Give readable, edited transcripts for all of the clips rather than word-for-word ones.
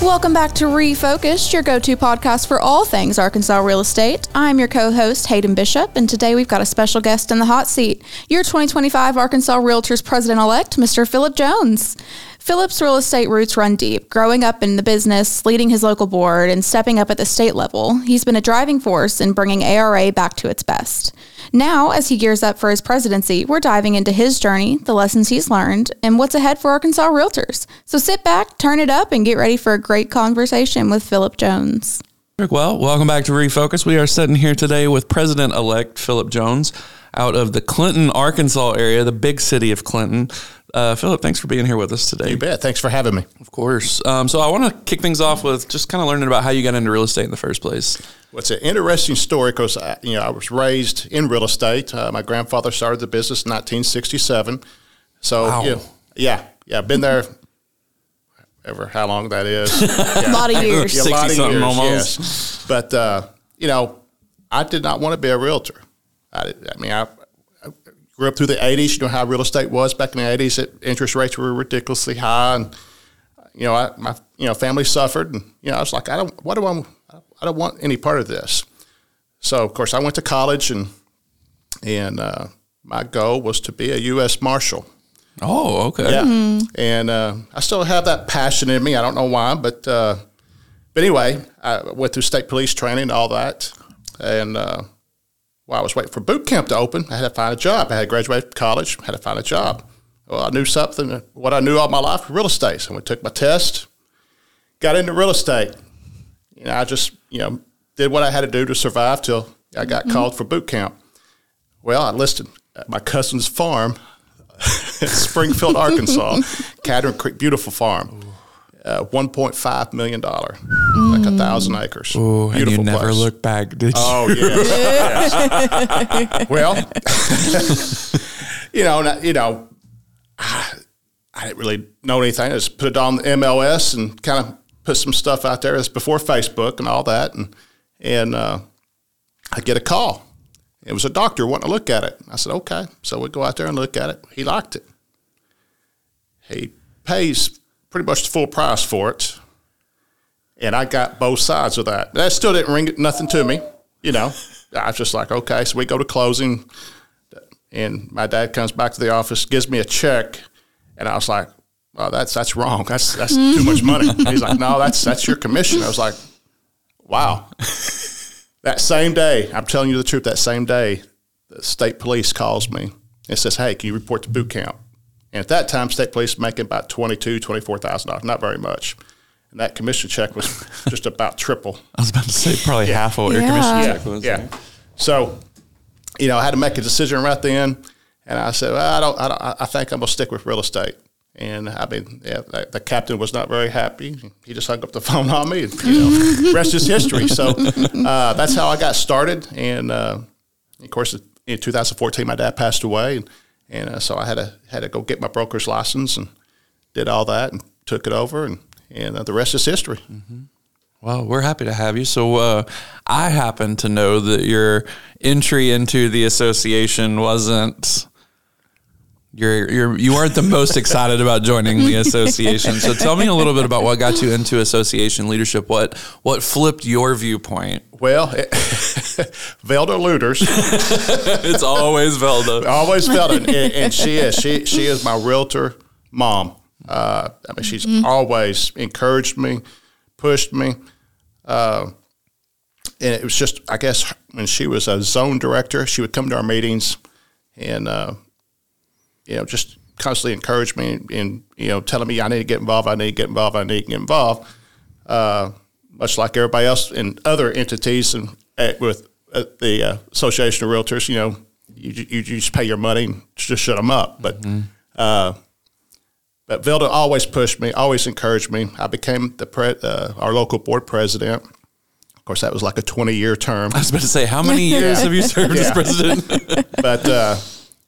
Welcome back to Refocused, your go-to podcast for all things Arkansas real estate. I'm your co-host, Hayden Bishop, and today we've got a special guest in the hot seat, your 2025 Arkansas Realtors President-elect, Mr. Phillip Jones. Phillip's real estate roots run deep. Growing up in the business, leading his local board, and stepping up at the state level, he's been a driving force in bringing ARA back to its best. Now, as he gears up for his presidency, we're diving into his journey, the lessons he's learned, and what's ahead for Arkansas Realtors. So sit back, turn it up, and get ready for a great conversation with Phillip Jones. Well, welcome back to Refocus. We are sitting here today with President-elect Phillip Jones out of the Clinton, Arkansas area, the big city of Clinton. Phillip, thanks for being here with us today. You bet. Thanks for having me. Of course. So I want to kick things off with just kind of learning about how you got into real estate in the first place. Well, it's an interesting story because I was raised in real estate. My grandfather started the business in 1967. So, wow. Been there ever how long that is. A lot of years. A lot of 60-something years, almost. yes. But, I did not want to be a realtor. I grew up through the 80s. You know how real estate was back in the 80s. Interest rates were ridiculously high. And, my family suffered. And, I was like, I don't want any part of this. So, of course, I went to college, and my goal was to be a U.S. Marshal. Oh, okay. Yeah, and I still have that passion in me. I don't know why, but anyway, I went through state police training and all that, and while I was waiting for boot camp to open, I had to find a job. I had graduated college, had to find a job. Well, I knew something, what I knew all my life was real estate. So I took my test, got into real estate. I just, did what I had to do to survive till I got called for boot camp. Well, I listed my cousin's farm in Springfield, Arkansas, Catherine Creek, beautiful farm, $1.5 million, like 1,000 acres. Ooh, beautiful and you never place. Looked back, did you? Oh, yes. Well, I didn't really know anything. I just put it on the MLS and kind of put some stuff out there. It's before Facebook and all that. And I get a call. It was a doctor wanting to look at it. I said, okay. So we go out there and look at it. He liked it. He pays pretty much the full price for it. And I got both sides of that. That still didn't ring nothing to me, I was just like, okay. So we go to closing, and my dad comes back to the office, gives me a check, and I was like, well, that's wrong. That's too much money. He's like, no, that's your commission. I was like, wow. That same day, I'm telling you the truth, that same day, the state police calls me and says, hey, can you report to boot camp? And at that time, state police making about $22,000, $24,000, not very much. And that commission check was just about triple. I was about to say probably half of what your commission check was. Yeah. So, I had to make a decision right then, and I said, well, I think I'm going to stick with real estate. And the captain was not very happy. He just hung up the phone on me, and rest is history. So that's how I got started. And of course, in 2014, my dad passed away, and so I had to go get my broker's license and did all that and took it over, and the rest is history. Mm-hmm. Well, we're happy to have you. So I happen to know that your entry into the association wasn't. You weren't the most excited about joining the association. So tell me a little bit about what got you into association leadership. What flipped your viewpoint? Well, Velda Luters. It's always Velda. Always Velda, and she is my realtor mom. She's always encouraged me, pushed me, and it was just, I guess, when she was a zone director, she would come to our meetings and. Just constantly encourage me and, telling me I need to get involved, much like everybody else in other entities and with the Association of Realtors, you just pay your money and just shut them up. But Velda always pushed me, always encouraged me. I became our local board president. Of course, that was like a 20-year term. I was about to say, how many years have you served as president? But,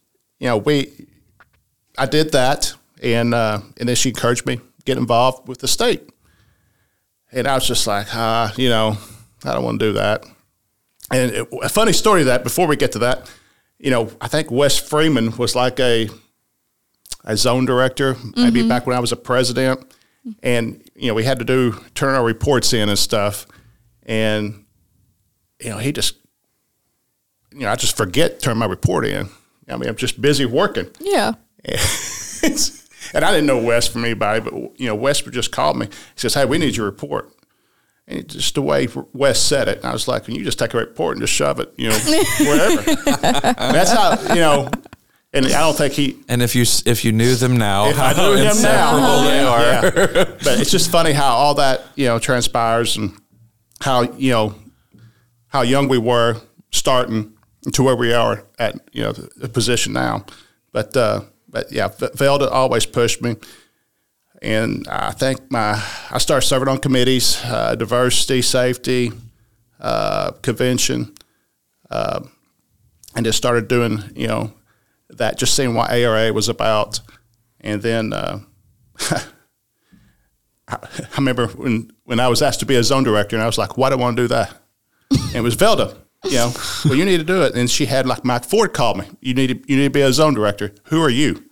I did that, and then she encouraged me to get involved with the state. And I was just like, I don't want to do that. And a funny story of that, before we get to that, I think Wes Freeman was like a zone director, maybe back when I was a president. And, we had to turn our reports in and stuff. And, he just, I just forget to turn my report in. I mean, I'm just busy working. Yeah. And I didn't know Wes from anybody, but, Wes would just call me. He says, hey, we need your report. And just the way Wes said it, and I was like, you just take a report and just shove it, wherever. That's how, and I don't think he. And if you knew them now, if I knew him now, they are. Yeah. But it's just funny how all that transpires, and how young we were starting to where we are at the position now. But yeah, Velda always pushed me. And I think I started serving on committees, diversity, safety, convention, and just started doing, that, just seeing what ARA was about. And then I remember when I was asked to be a zone director, and I was like, why do I want to do that? And it was Velda, well, you need to do it. And she had, like, Mike Ford called me. You need to be a zone director. Who are you?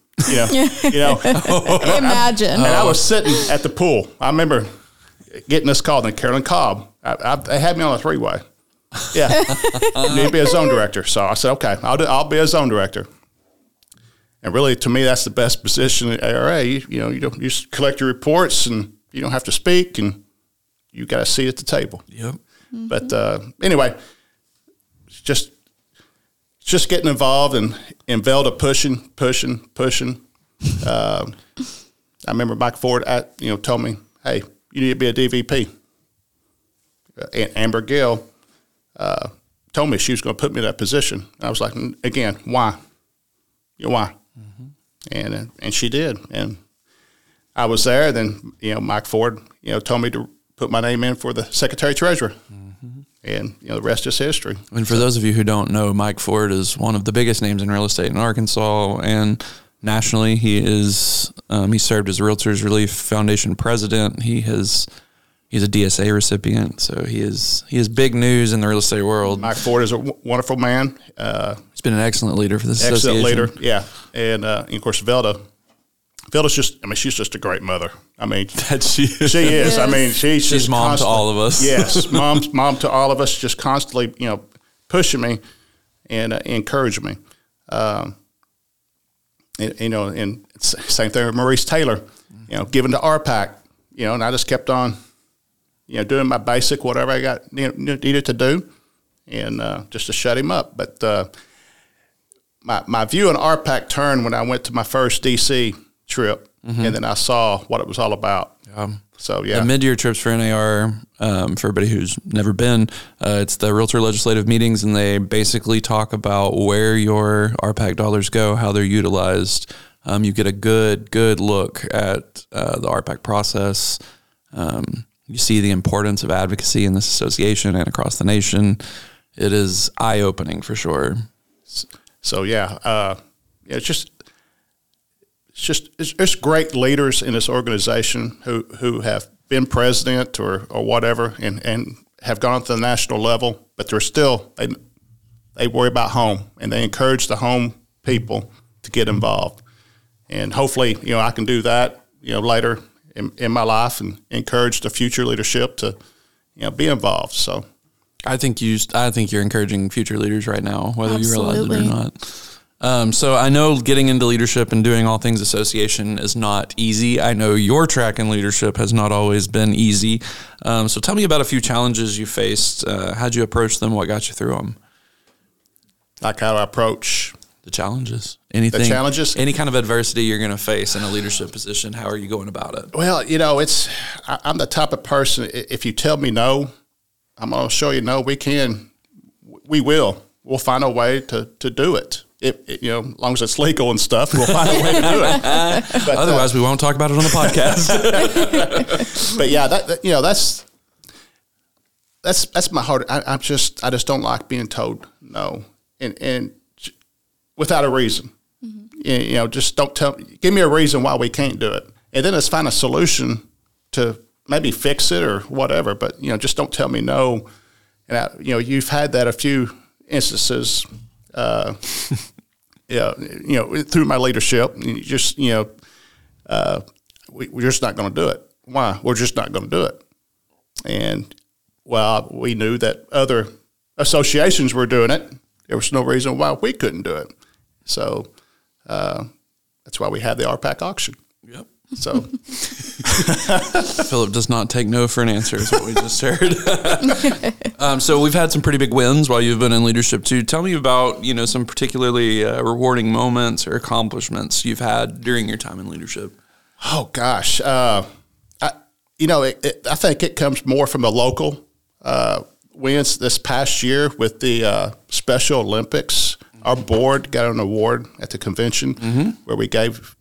Imagine. And I was sitting at the pool. I remember getting this call. Then Carolyn Cobb, they had me on a 3-way. Yeah, you need to be a zone director. So I said, okay, I'll be a zone director. And really, to me, that's the best position at ARA. You just collect your reports, and you don't have to speak, and you got a seat at the table. Yep. Mm-hmm. But anyway, just getting involved, and Velda pushing. I remember Mike Ford told me, hey, you need to be a DVP. And Amber Gill told me she was going to put me in that position. And I was like, again, why? Why? Mm-hmm. And she did. And I was there. Then, Mike Ford, told me to put my name in for the Secretary-Treasurer. Mm-hmm. And, the rest is history. And for those of you who don't know, Mike Ford is one of the biggest names in real estate in Arkansas, and nationally. He is he served as Realtors Relief Foundation president. He's a DSA recipient, so he is big news in the real estate world. Mike Ford is a wonderful man. He's been an excellent leader for this association. Excellent leader, yeah. And of course, Velda's she's just a great mother. I mean, she is. Yes. I mean, she's just mom to all of us. Yes, mom to all of us, just constantly, pushing me and encouraging me. And same thing with Maurice Taylor, giving to RPAC, and I just kept on, doing my basic, whatever I got needed to do, and just to shut him up. But my view on RPAC turned when I went to my first DC trip, and then I saw what it was all about. So, yeah. The mid-year trips for NAR, for everybody who's never been, it's the Realtor Legislative Meetings, and they basically talk about where your RPAC dollars go, how they're utilized. You get a good look at the RPAC process. You see the importance of advocacy in this association and across the nation. It is eye-opening for sure. So, yeah, it's great leaders in this organization who have been president or whatever and have gone to the national level, but they're still, they worry about home, and they encourage the home people to get involved. And hopefully, I can do that, later in my life, and encourage the future leadership to, be involved. So I think you're encouraging future leaders right now, whether Absolutely. you realize it or not. So I know getting into leadership and doing all things association is not easy. I know your track in leadership has not always been easy. So tell me about a few challenges you faced. How'd you approach them? What got you through them? Like how to approach the challenges. Anything? The challenges? Any kind of adversity you're going to face in a leadership position. How are you going about it? Well, I'm the type of person, if you tell me no, I'm going to show you no, we'll find a way to do it. If as long as it's legal and stuff, we'll find a way to do it. But, otherwise, we won't talk about it on the podcast. But yeah, that's my heart. I just don't like being told no, and without a reason. Mm-hmm. Just give me a reason why we can't do it, and then let's find a solution to maybe fix it or whatever. But just don't tell me no. And you've had that a few instances. Through my leadership, we're just not going to do it. Why? We're just not going to do it. And while we knew that other associations were doing it, there was no reason why we couldn't do it. So that's why we had the RPAC auction. Yep. So Philip does not take no for an answer, is what we just heard. So we've had some pretty big wins while you've been in leadership too. Tell me about, some particularly rewarding moments or accomplishments you've had during your time in leadership. Oh gosh, I think it comes more from the local wins. This past year with the Special Olympics, our board got an award at the convention where we gave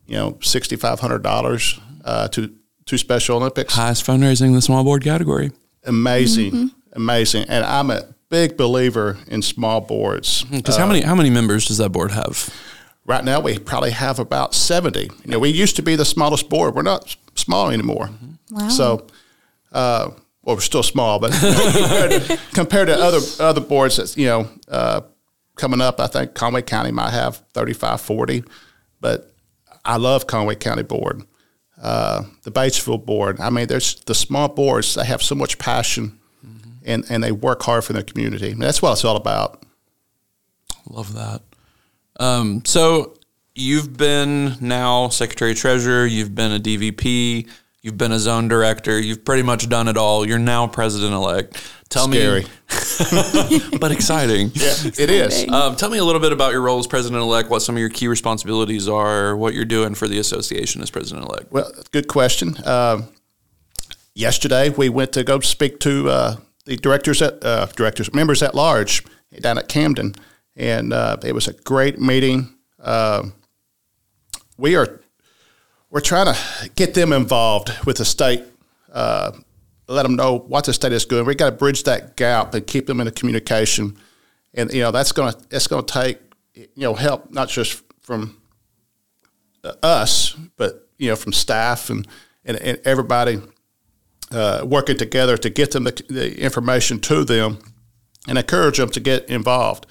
$6,500 to Special Olympics. Highest fundraising in the small board category. Amazing, and I'm a big believer in small boards. Because how many members does that board have? Right now, we probably have about 70. We used to be the smallest board. We're not small anymore. Wow. So, we're still small, but compared to other boards that's coming up, I think Conway County might have 35, 40. But I love Conway County Board, the Batesville Board. I mean, there's the small boards. They have so much passion, and they work hard for their community. And that's what it's all about. Love that. So you've been now Secretary Treasurer, you've been a DVP, you've been a zone director, you've pretty much done it all. You're now President-elect. Scary. But exciting. Yeah, it is. Tell me a little bit about your role as President-elect, what some of your key responsibilities are, what you're doing for the association as President-elect. Well, good question. Yesterday, we went to go speak to the members at large down at Camden. And it was a great meeting. We're trying to get them involved with the state, let them know what the state is doing. We got to bridge that gap and keep them in the communication. And that's going to take help not just from us, but from staff and everybody working together to get them the information to them and encourage them to get involved.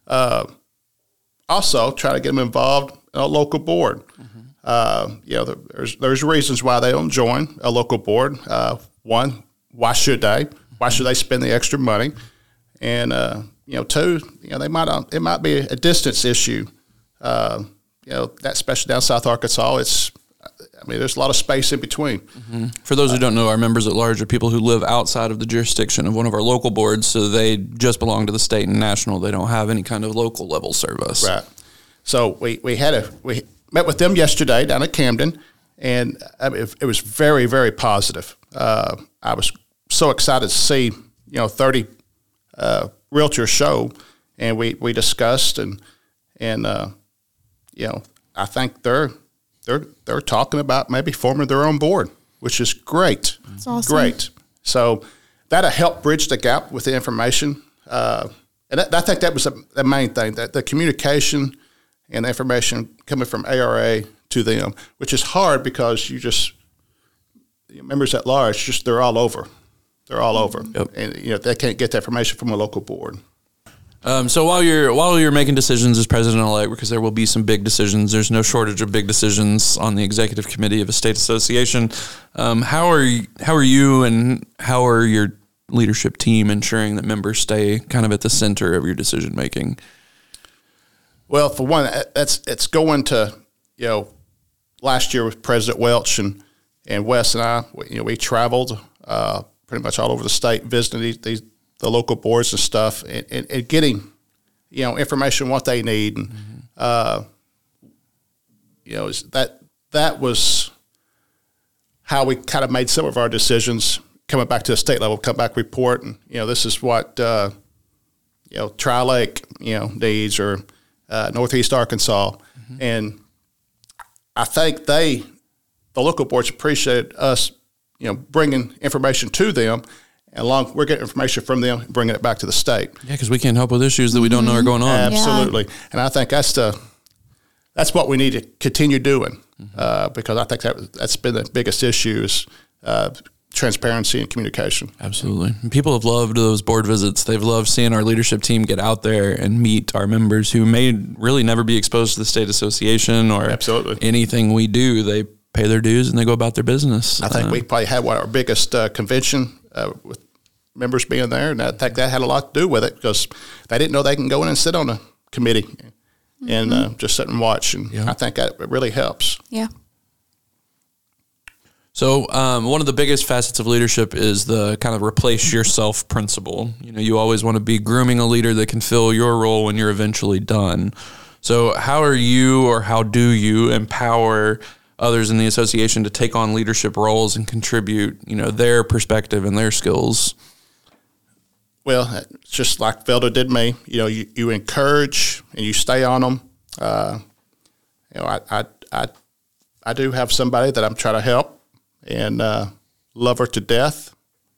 Also, try to get them involved in a local board. There's reasons why they don't join a local board. One, why should they? Why should they spend the extra money? And two, it might be a distance issue. That especially down South Arkansas, there's a lot of space in between. For those who don't know, our members at large are people who live outside of the jurisdiction of one of our local boards, so they just belong to the state and national. They don't have any kind of local level service. Right. So we met with them yesterday down at Camden, and it was very, very positive. I was so excited to see 30 realtors show, and we discussed and I think they're talking about maybe forming their own board, which is great. That's awesome. Great. So that'll help bridge the gap with the information. And I think that was the main thing, that the communication and the information coming from ARA to them, which is hard because members at large, they're all over. They're all over. Yep. And they can't get the information from a local board. So while you're making decisions as President-elect, because there will be some big decisions, there's no shortage of big decisions on the executive committee of a state association. How are you and how are your leadership team ensuring that members stay kind of at the center of your decision making? Well, for one, it's going to last year with President Welch and Wes and I, we traveled pretty much all over the state visiting the local boards and stuff, and getting, information what they need, and that was how we kind of made some of our decisions coming back to the state level, come back report, and this is what Tri-Lake needs, or Northeast Arkansas, and I think the local boards appreciated us, bringing information to them. And we're getting information from them, bringing it back to the state. Yeah, because we can't help with issues that we don't know are going on. Absolutely, and I think that's what we need to continue doing, because I think that's been the biggest issue is transparency and communication. Absolutely. And people have loved those board visits. They've loved seeing our leadership team get out there and meet our members who may really never be exposed to the state association or Absolutely. anything we do. They pay their dues and they go about their business. I think we probably had our biggest convention with members being there, and I think that had a lot to do with it because they didn't know they can go in and sit on a committee and just sit and watch, and I think that really helps. Yeah. So one of the biggest facets of leadership is the kind of replace yourself principle. You always want to be grooming a leader that can fill your role when you're eventually done. So how do you empower others in the association to take on leadership roles and contribute, their perspective and their skills? Well, it's just like Felder did me. You encourage and you stay on them. I do have somebody that I'm trying to help and love her to death.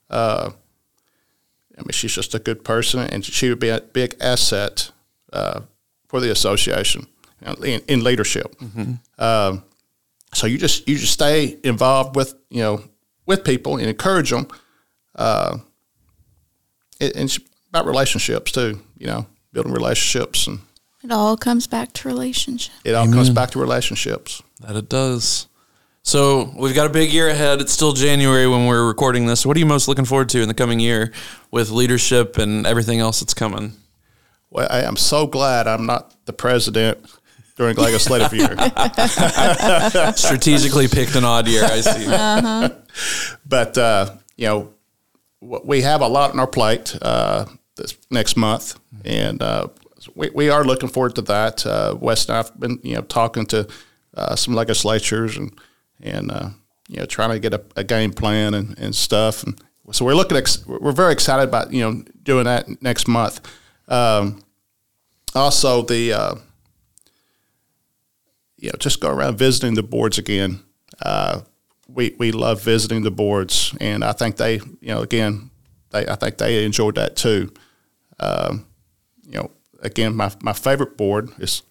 She's just a good person, and she would be a big asset for the association in leadership. Mm-hmm. So you just stay involved with people and encourage them. And it's about relationships too. Building relationships, and it all comes back to relationships. It all comes back to relationships. That it does. So we've got a big year ahead. It's still January when we're recording this. What are you most looking forward to in the coming year with leadership and everything else that's coming? Well, I am so glad I'm not the president during legislative year. Strategically picked an odd year, I see. Uh-huh. But, we have a lot on our plate this next month, and we are looking forward to that. Wes and I have been, talking to some legislatures and trying to get a game plan and stuff. And so we're very excited about, doing that next month. Also just go around visiting the boards again. We love visiting the boards, and I think I think they enjoyed that too. Again, my favorite board is,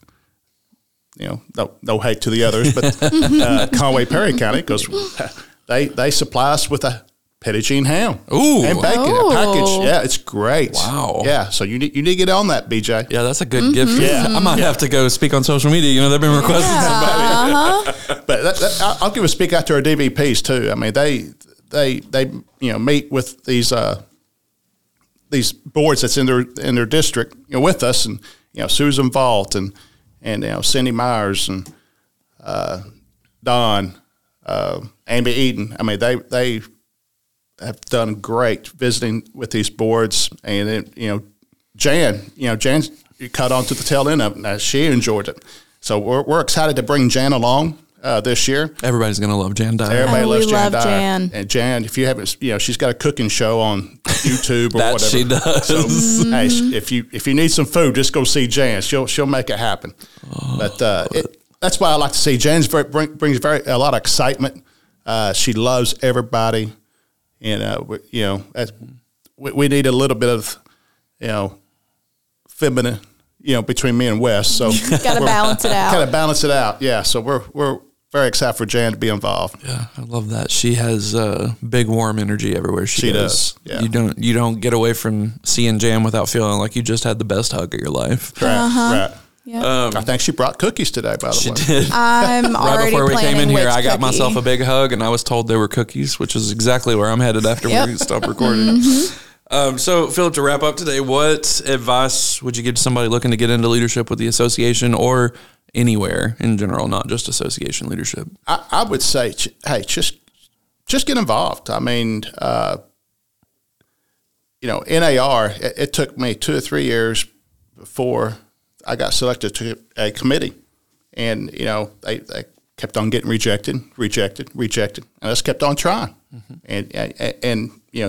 no hate to the others, but Conway Perry County, because they supply us with a Petit Jean ham and bacon a package. Yeah, it's great. Wow. Yeah, so you need to get on that, BJ. Yeah, that's a good gift. Yeah, I might have to go speak on social media. They've been requesting somebody. Uh-huh. But I'll give a speak out to our DVPs too. I mean, they meet with these boards that's in their district with us, and Susan Vaught and Cindy Myers and Don, Amy Eden. I mean, they have done great visiting with these boards, and then, Jan cut on to the tail end of it. She enjoyed it. So we're excited to bring Jan along this year. Everybody's going to love Jan Dyer. Everybody loves we Jan love Dyer. Jan. And Jan, if you haven't, she's got a cooking show on YouTube or that whatever. She does. So, hey, if you need some food, just go see Jan. She'll make it happen. But that's why I like to see Jan brings a lot of excitement. She loves everybody. And, we need a little bit of, feminine, between me and Wes. So got to balance it out. Got to balance it out. Yeah. So we're very excited for Jan to be involved. Yeah, I love that. She has big, warm energy everywhere she goes. Does. Yeah. You don't get away from seeing Jan without feeling like you just had the best hug of your life. Right. Yep. I think she brought cookies today, by the She way. did. I'm Right already before we came in planning here, which I got cookie. myself a big hug, and I was told they were cookies, which is exactly where I'm headed after we stop recording. So, Philip, to wrap up today, what advice would you give to somebody looking to get into leadership with the association or anywhere in general, not just association leadership? I would say, hey, just get involved. I mean, NAR, it took me 2 or 3 years before I got selected to a committee, and they kept on getting rejected, and I just kept on trying, and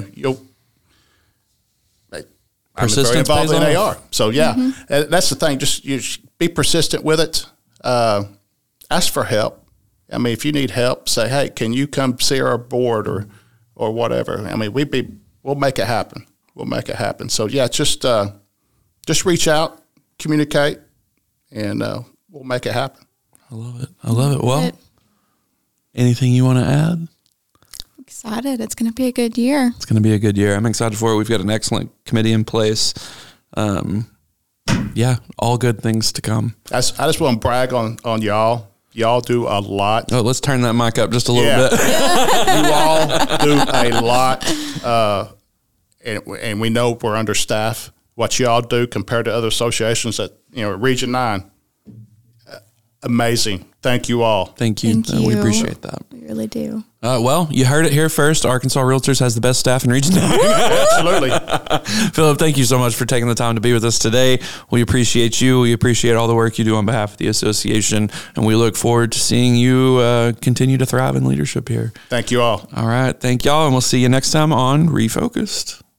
I'm very involved in NAR. So that's the thing. Just be persistent with it. Ask for help. I mean, if you need help, say, hey, can you come see our board or whatever? I mean, we'll make it happen. We'll make it happen. So just reach out. Communicate, and we'll make it happen. I love it. Well, anything you want to add? Excited. It's going to be a good year. It's going to be a good year. I'm excited for it. We've got an excellent committee in place. All good things to come. I just want to brag on y'all. Y'all do a lot. Oh, let's turn that mic up just a little bit. You all do a lot, and we know we're understaffed. What y'all do compared to other associations at Region 9, amazing. Thank you all. Thank you. Thank you. We appreciate that. We really do. Well, you heard it here first. Arkansas Realtors has the best staff in Region 9. Absolutely. Philip, thank you so much for taking the time to be with us today. We appreciate you. We appreciate all the work you do on behalf of the association, and we look forward to seeing you continue to thrive in leadership here. Thank you all. All right. Thank y'all, and we'll see you next time on Refocused.